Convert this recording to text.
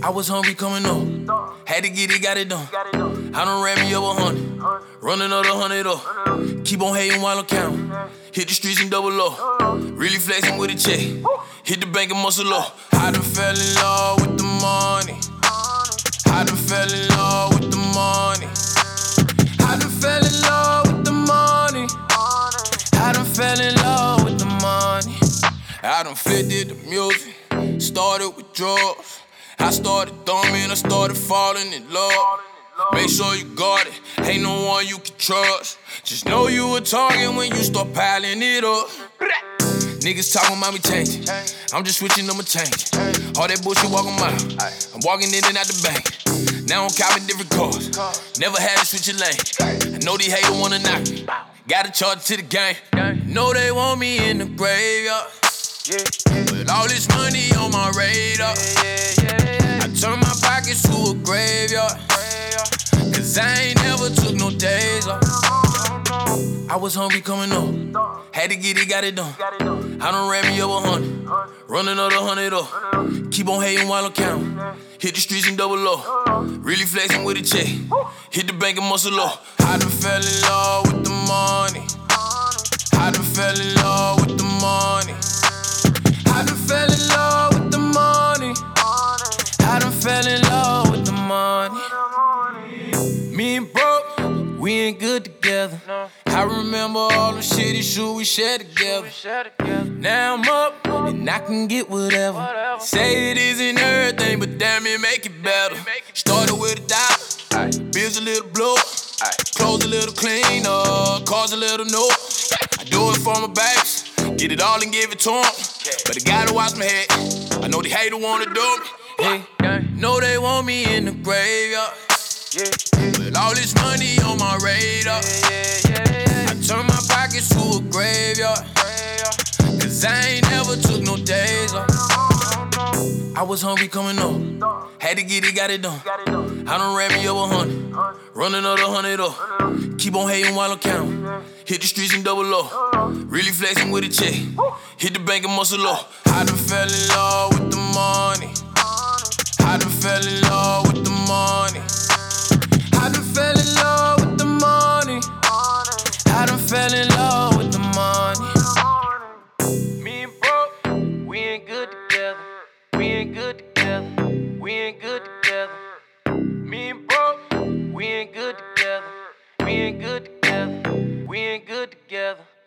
I was hungry coming up, had to get it, got it done. I done ran me over 100, run another 100 up. Keep on hating while I'm counting, hit the streets and double up. Really flexing with a check, hit the bank and muscle up. I done fell in love with the money. I done fell in love with the money. I done fell in love with the money. I done fell in love with the money. I done flipped it to music, started with drugs. I started thumbing, I started falling in love. Make sure you guard it, ain't no one you can trust. Just know you a target when you start piling it up. Niggas talking about me changing, I'm just switching up my change. All that bullshit walking mile, I'm walking in and out the bank. Now I'm copping different cars, never had to switch a lane. I know these haters wanna knock me, gotta charge to the game. Know they want me in the graveyard, with all this money on my radar. I turn my pockets to a graveyard, cause I ain't never took no days off. I was hungry coming up, had to get it, got it done. I done ran me over 100, run another 100 up. Keep on hating while I'm counting, hit the streets and double up. Really flexing with a check, hit the bank and muscle up. I done fell in love with the money. I done fell in love with the money. I done fell in love with the money. I done fell in love with the money. Me and broke, we ain't good together. I remember all the shitty shit we shared together. Now I'm up, and I can get whatever. Say it isn't everything, but damn it, make it better. Started with $1, bills a little blow, clothes a little cleaner, cars a little no. I do it for my bags, get it all and give it to them. But I gotta watch my head, I know they hater wanna do me. Hey, know they want me in the graveyard, with all this money on my radar. I turn my pockets to a graveyard, cause I ain't never took no days off. I was hungry coming up, had to get it, got it done. I done ran me over 100, run another 100 up. Keep on hating while I'm counting, hit the streets and double up. Really flexing with a check, hit the bank and muscle up. I done fell in love with the money. I done fell in love with the money. I done fell in love with the money. I done fell in love with the money. Me and broke, we ain't good together. We ain't good together. We ain't good together. Me and broke, we ain't good together. We ain't good together. We ain't good together.